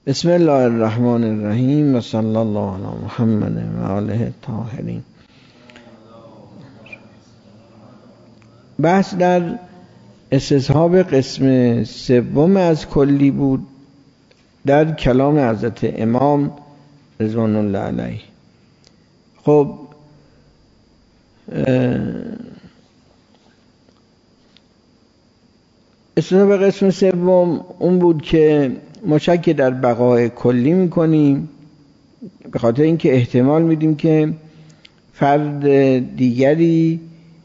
بسم الله الرحمن الرحیم و صلی الله علی محمد و آله الطاهرین. بحث در استصحاب قسم سوم از کلی بود در کلام حضرت امام رضوان الله علیه. خب استصحاب قسم سوم اون بود که ما شک در بقای کلی میکنیم به خاطر اینکه احتمال میدیم که فرد دیگری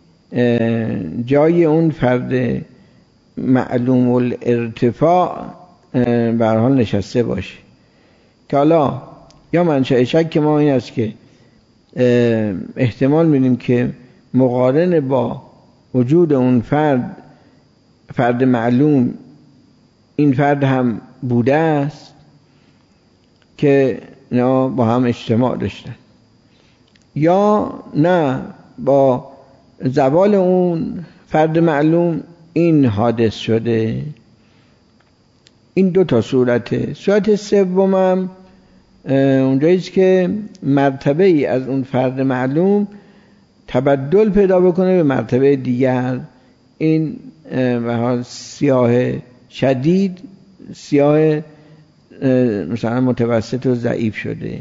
جای اون فرد معلوم الارتفاع به هر حال نشسته باشه، که حالا یا منشأ شک ما این است که احتمال میدیم که مقارن با وجود اون فرد معلوم این فرد هم بوده است که اینا با هم اجتماع داشتن، یا نه با زوال اون فرد معلوم این حادث شده. این دو تا صورته. صورت سومم اونجاییست که مرتبه ای از اون فرد معلوم تبدل پیدا بکنه به مرتبه دیگر. این به حال سیاه شدید، سیاه مثلا متوسط و ضعیف شده.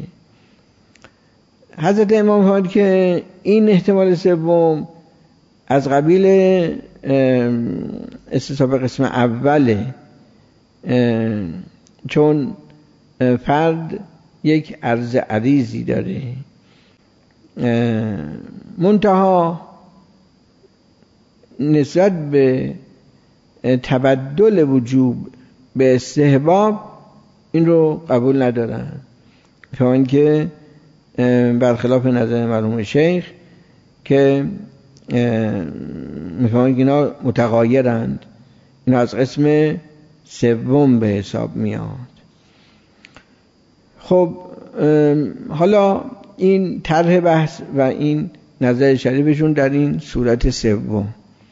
حضرت امام فرمود که این احتمال سوم از قبیل استصحاب قسم اوله، چون فرد یک عرض عریضی داره، منتها نسبت به تبدل وجوب به استحباب این رو قبول ندارن، چون که برخلاف نظر مرحوم شیخ که میفهمن که اینا متغایرند، اینا از قسم سوم به حساب میاد. خب حالا این طرح بحث و این نظر شریفشون در این صورت سوم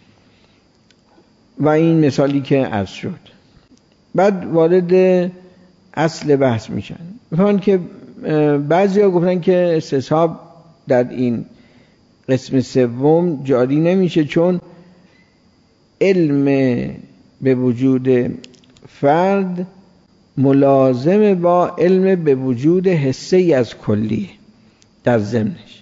و این مثالی که عرض شد، بعد وارد اصل بحث میشن. میفهمن که بعضی ها گفتن که استصحاب در این قسم سوم جاری نمیشه، چون علم به وجود فرد ملازم با علم به وجود حسه‌ای از کلی در ضمنش،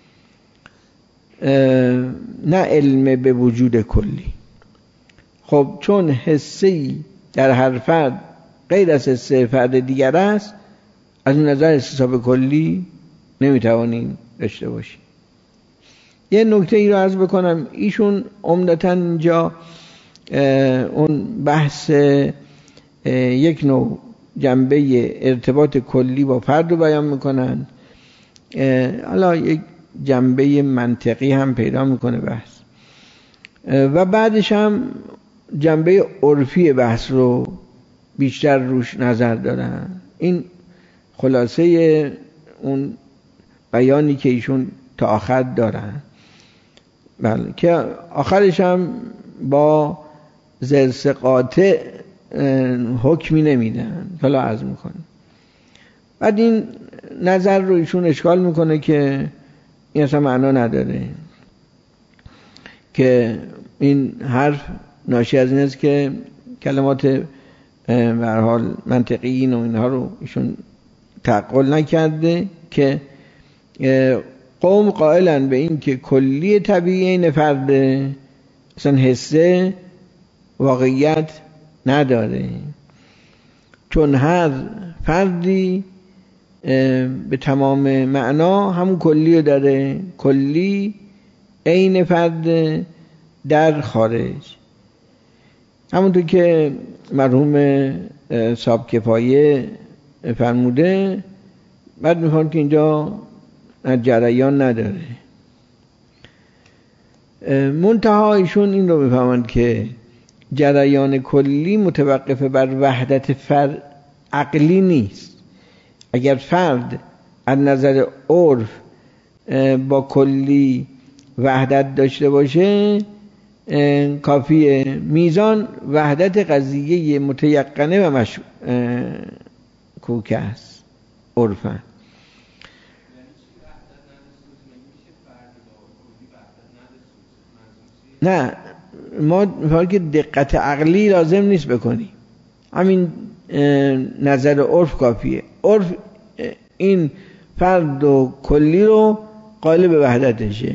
نه علم به وجود کلی. خب چون حسه‌ای در هر فرد غیر از حسه فرد دیگر است، از این نظر استصحاب کلی نمیتوانیم داشته باشیم. یه نکته ای رو عرض بکنم، ایشون عمدتاً اینجا اون بحث یک نوع جنبه ارتباط کلی با فرد رو بیان میکنن، حالا یک جنبه منطقی هم پیدا میکنه بحث، و بعدش هم جنبه عرفی بحث رو بیشتر روش نظر دارن. این خلاصه اون بیانی که ایشون تا آخر دارن، بله، که آخرش هم با زرس قاطع حکمی نمیدن، حالا عرض میکنه. بعد این نظر رو ایشون اشکال میکنه که این اصلا معنا نداره، که این حرف ناشی از این است که کلمات به هر حال منطقیین و اینها رو ایشون تعقل نکرده، که قوم قائلن به این که کلی طبیعی این فرد اصلا حسه واقعیت نداره، چون هر فردی به تمام معنا همون کلی رو داره، کلی عین فرد در خارج. همونطور که مرحوم صاحب کفایه فرموده، بعد میخوان که اینجا جریان نداره. منتها ایشون این رو میفهمند که جریان کلی متوقف بر وحدت فرد عقلی نیست. اگر فرد از نظر عرف با کلی وحدت داشته باشه، کافیه میزان وحدت قضیه متیقنه و مشکوک است عرفاً. نه ما می‌فهمیم که دقت عقلی لازم نیست بکنی، همین نظر عرف کافیه. عرف این فرد و کلی رو قائل به وحدتشه.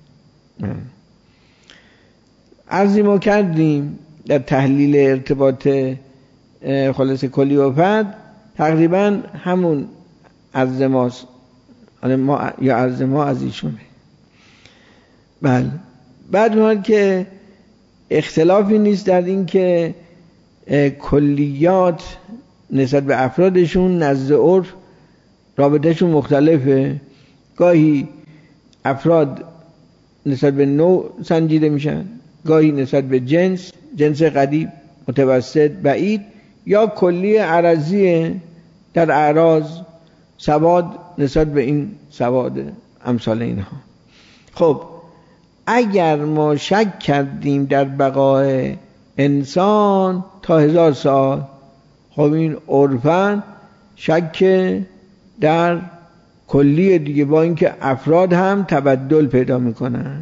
عرضی ما کردیم در تحلیل ارتباط خلاص کلی و فرد تقریبا همون عرض ماست، ما یا عرض ما از ایشونه. بله بعد میاد که اختلافی نیست در این که کلیات نسبت به افرادشون نزد عرف رابطهشون مختلفه. گاهی افراد نسبت به نوع سنجیده میشن، گاهی نسبت به جنس قریب، متوسط، بعید، یا کلی عرضی در اعراض، سواد نسبت به این سواد، امثال اینها. خب اگر ما شک کردیم در بقای انسان تا 1000 سال، خب این عرفاً شک در کلی دیگه، با اینکه افراد هم تبدل پیدا میکنن.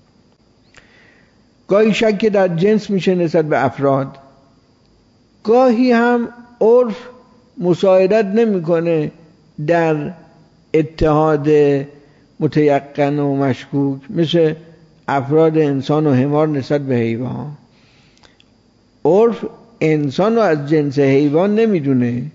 گاهی شک در جنس میشه نسبت به افراد، گاهی هم عرف مساعدت نمیکنه در اتحاد متیقن و مشکوک، مثل افراد انسان و حمار نسبت به حیوان. عرف انسان رو از جنس حیوان نمیدونه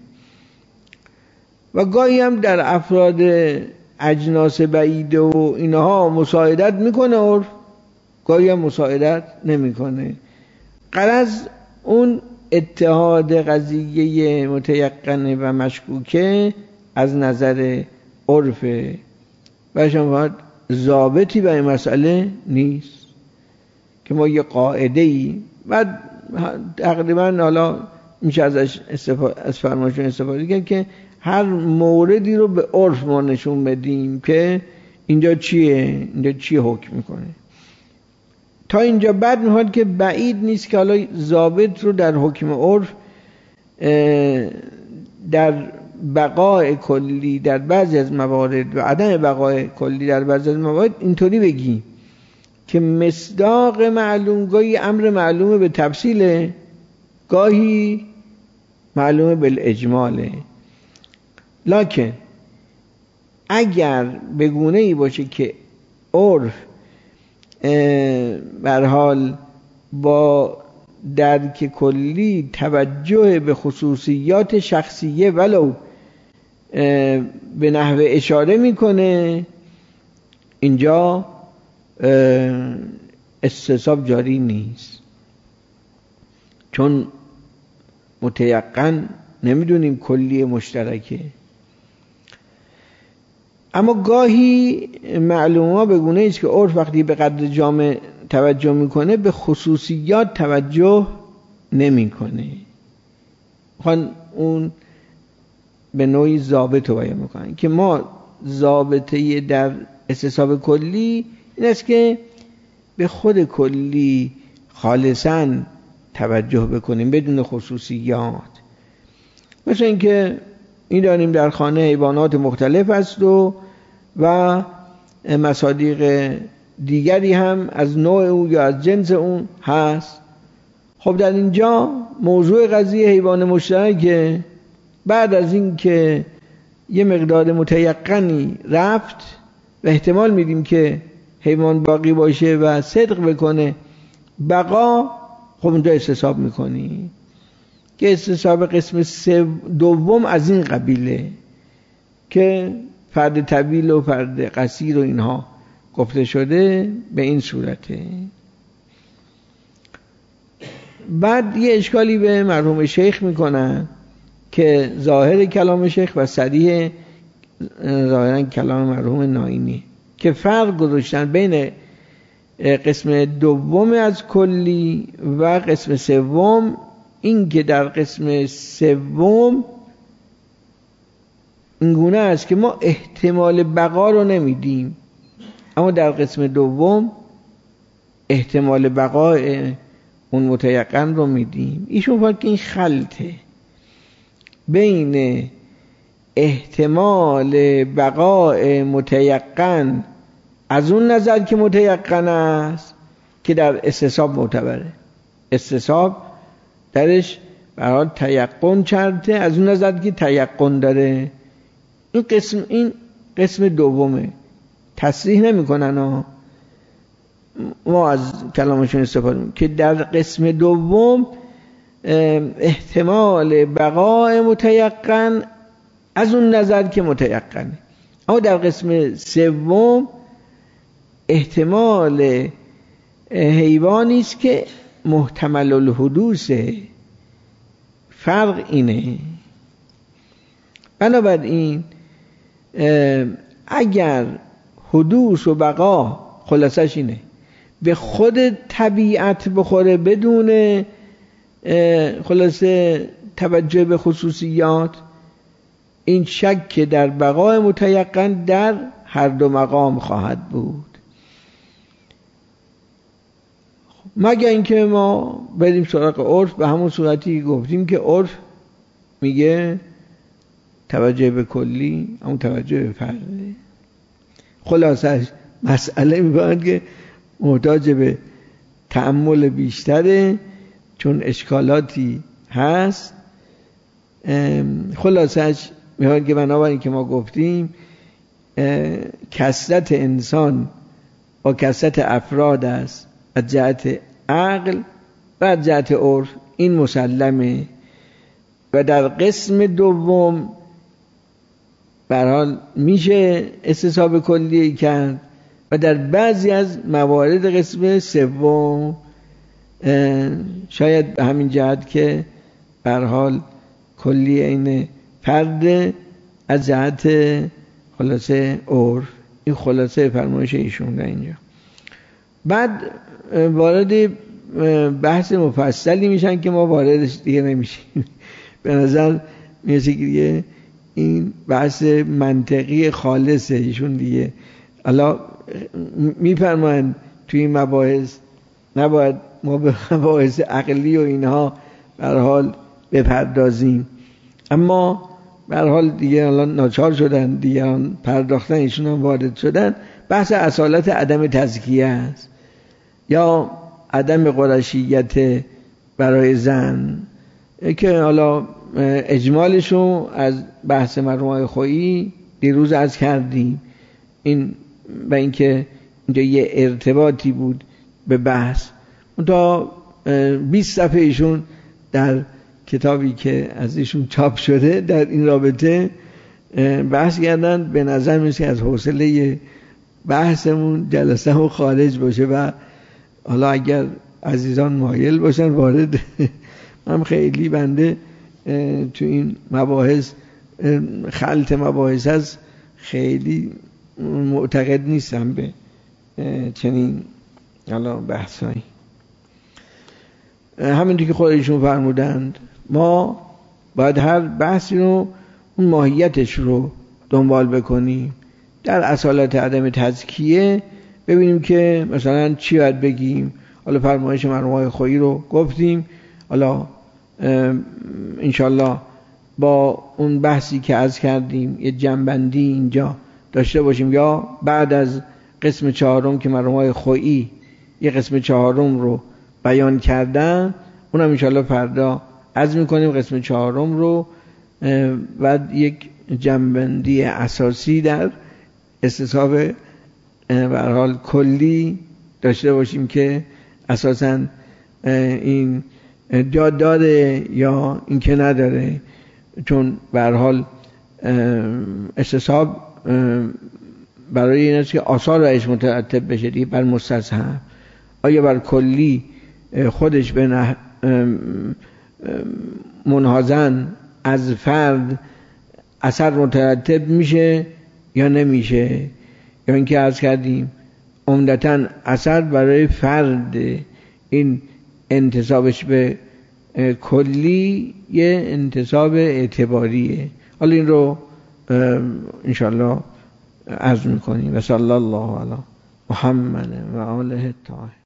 و گاهی هم در افراد اجناس بعیده و اینها مساعدت میکنه عرف، گاهی هم مساعدت نمیکنه. غرض اون اتحاد قضیه متیقن و مشکوکه از نظر عرفه و شما ضابطی به این مسئله نیست که ما یه قاعده‌ای بعد تقریبا حالا میشه ازش از فرمایشون استفاده کرد که هر موردی رو به عرف ما نشون بدیم که اینجا چیه، اینجا چیه حکم میکنه. تا اینجا بعد میخواد که بعید نیست که حالا ضابط رو در حکم عرف در بقای کلی در بعضی از موارد و عدم بقای کلی در بعضی از موارد اینطوری بگی که مصداق معلوم گاهی امر معلومه به تفصیله، گاهی معلومه بالاجماله. لکن اگر به گونه ای باشه که عرف به هر حال با درک کلی توجه به خصوصیات شخصیه ولو به نحو اشاره میکنه، اینجا استصواب جاری نیست، چون متیقن نمیدونیم کلی مشترکه. اما گاهی معلومه به گونه است که عرف وقتی به قدر جامع توجه میکنه به خصوصیات توجه نمیکنه، خواهن اون به نوعی ضابط رو بیان میکنن که ما ضابطه در استصواب کلی این است که به خود کلی خالصاً توجه بکنیم بدون خصوصیات. مثل اینکه این داریم در خانه حیوانات مختلف است و مصادیق دیگری هم از نوع او یا از جنس اون هست. خب در اینجا موضوع قضیه حیوان مشترکه، بعد از این که یه مقدار متیقنی رفت و احتمال میدیم که حیوان باقی باشه و صدق بکنه بقا، خب اونجا استصواب میکنی که استصواب قسم دوم از این قبیله که فرد طویل و فرد قصیر و اینها گفته شده به این صورته. بعد یه اشکالی به مرحوم شیخ میکنن که ظاهر کلام شیخ و صریح ظاهرا کلام مرحوم ناینی که فرق گذاشتن بین قسم دوم از کلی و قسم سوم. این که در قسم سوم اینگونه است که ما احتمال بقا رو نمیدیم، اما در قسم دوم احتمال بقای اون متیقن رو میدیم. ایشون فرق این خلطه بین احتمال بقاء متیقن از اون نظر که متیقن است که در استصحاب معتبره. استصحاب درش برای تیقن چرته، از اون نظر که تیقن داره. این قسم دومه. تصریح نمی کنن ما از کلامشون استفاده می‌کنیم که در قسم دوم احتمال بقاء متیقن از اون نظر که متیقنه، اما در قسم سوم احتمال حیوانی است که محتمل الحدوثه. فرق اینه. بنابراین اگر حدوث و بقا خلاصش اینه به خود طبیعت بخوره بدون خلاصه توجه به خصوصیات، این شک در بقای متیقن در هر دو مقام خواهد بود. مگر اینکه ما بریم سراغ عرف، به همون صورتی گفتیم که عرف میگه توجه به کلی همون توجه به فرده. خلاصش مسئله میباید که محتاج به تأمل بیشتره چون اشکالاتی هست. خلاصش میباید که بنابراین که ما گفتیم کثرت انسان با کثرت افراد است از جهت عقل و از جهت عرف، این مسلمه. و در قسم دوم به هر حال میشه استصحاب کلی کرد و در بعضی از موارد قسم سوم شاید به همین جهت که به هر حال کلی این فرد از جهت خلاصه عرف. این خلاصه فرمایش ایشون در اینجا. بعد وارد بحث مفصلی میشن که ما واردش دیگه نمیشیم. به نظر میرسه که دیگه این بحث منطقی خالصه ایشون دیگه. حالا میفرمایند توی این مباحث نباید ما به مباحث عقلی و اینها به هر حال بپردازیم، اما به هر حال دیگه الان ناچار شدن دیگران پرداختن، ایشون هم وارد شدن. بحث اصالت عدم تزکیه است یا عدم قرشیت برای زن که حالا اجمالشو از بحث مرحوم خویی دیروز عرض کردیم. این و اینکه اینجا یه ارتباطی بود به بحث. تا 20 صفحه ایشون در کتابی که از ایشون چاپ شده در این رابطه بحث کردن. به نظر میاد از حوصله بحثمون جلسه‌مون خارج باشه و حالا اگر عزیزان مایل باشن وارد من خیلی بنده تو این مباحث خلط مباحث هست، خیلی معتقد نیستم به چنین حالا بحثایی. همینطور که خودشون فرمودند ما باید هر بحثی رو اون ماهیتش رو دنبال بکنیم. در اصالت عدم تزکیه ببینیم که مثلا چی باید بگیم. حالا فرمایش مرحوم خویی رو گفتیم، حالا انشالله با اون بحثی که عرض کردیم یه جنبندی اینجا داشته باشیم، یا بعد از قسم چهارم که مرحوم خویی یه قسم چهارم رو بیان کردن، اونم انشالله فردا عرض میکنیم قسم چهارم رو، بعد یک جنبندی اساسی در استصحاب به هر حال کلی داشته باشیم که اساساً این جا داره یا این که نداره. چون به هر حال استصحاب برای این است که آثار رئیس مترتب بشه دیگه بر مستصحب. آیا بر کلی خودش به منحازن از فرد اثر مترتب میشه یا نمیشه، یا اینکه عرض کردیم عمدتاً اثر برای فرد این انتصابش به کلی یه انتصاب اعتباریه. حالا این رو انشاءالله عرض میکنیم. و صلی الله علی محمد و آله الطاهرین.